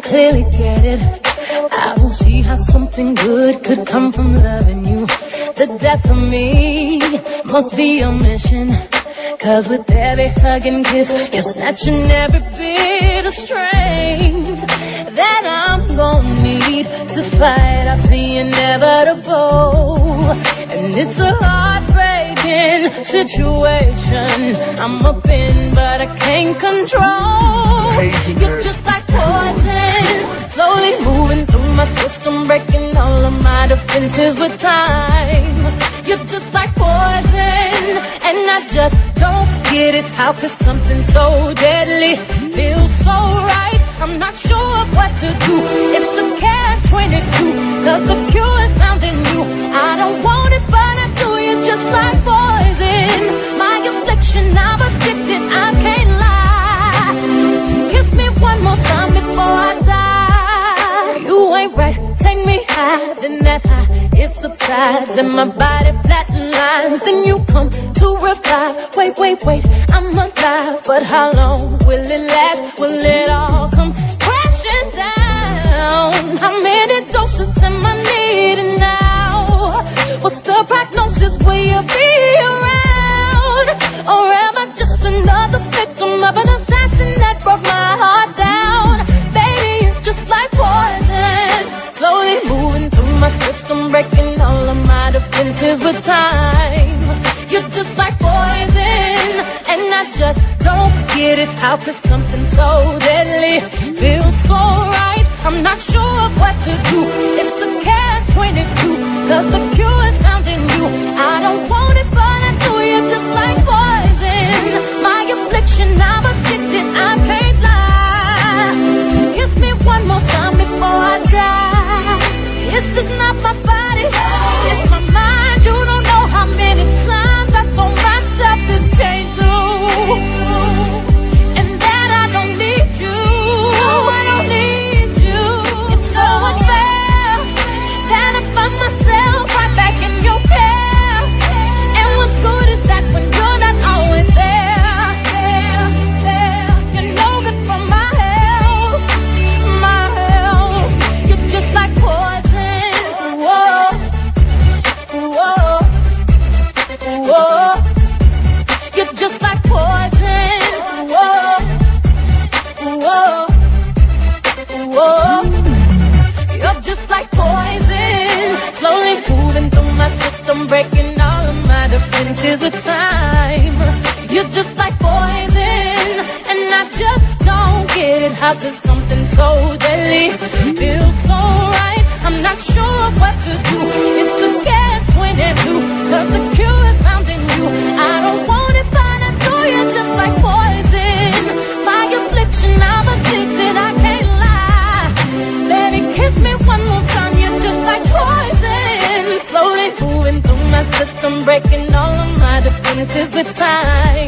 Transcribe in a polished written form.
clearly get it. I don't see how something good could come from loving you. The death of me must be your mission. 'Cause with every hug and kiss, you're snatching every bit of strength that I'm gonna need to fight off the inevitable. And it's a heartbreaking situation I'm up in, but I can't control. You're just like poison, slowly moving through my system, breaking all of my defenses with time. You're just like poison, and I just don't get it. How could something so deadly feel so right? I'm not sure what to do. It's a catch-22, 'cause the cure is found in you. I don't want it, but I do. You're just like poison, my affliction, I'm addicted, I can't lie. Kiss me one more time before I die. You ain't right, take me higher than that high. It subsides and my body flatlines, and you come to revive. Wait, I'm alive, but how long will it last? Will it all come crashing down? How many doses am I needing now? What's the prognosis? Will you be around? Or am I just another victim of an assassin that broke my heart down? Baby, you're just like poison, slowly moving through my system, breaking all of my defenses with time. You're just like poison, and I just don't get it. How could something so deadly feel so right? I'm not sure what to do. It's a catch-22, 'cause the cure is found in you. I don't want it, but I do. You're just like poison, my affliction, I'm addicted, I can't lie. Kiss me one more time before I die. It's just not my body, it's my mind. You don't know how many times I told myself this can't do, and that I don't need you. No, I don't need you. It's so unfair that I find myself right back in your care. And what's good is that when you're not always there, you're no good for my health. You're just like poison. Whoa. You're just like poison. You're just like poison, slowly moving through my system, breaking all of my defenses with time. You're just like poison, and I just don't get it. How could something so deadly feel so right? I'm not sure what to do. It's a catch-22, 'cause the cure is found in you. I don't want it, but I do. You're just like poison, my affliction, I'm addicted, I can't lie. Baby, kiss me one more time. You're just like poison, slowly moving through my system, breaking all of my defenses with time.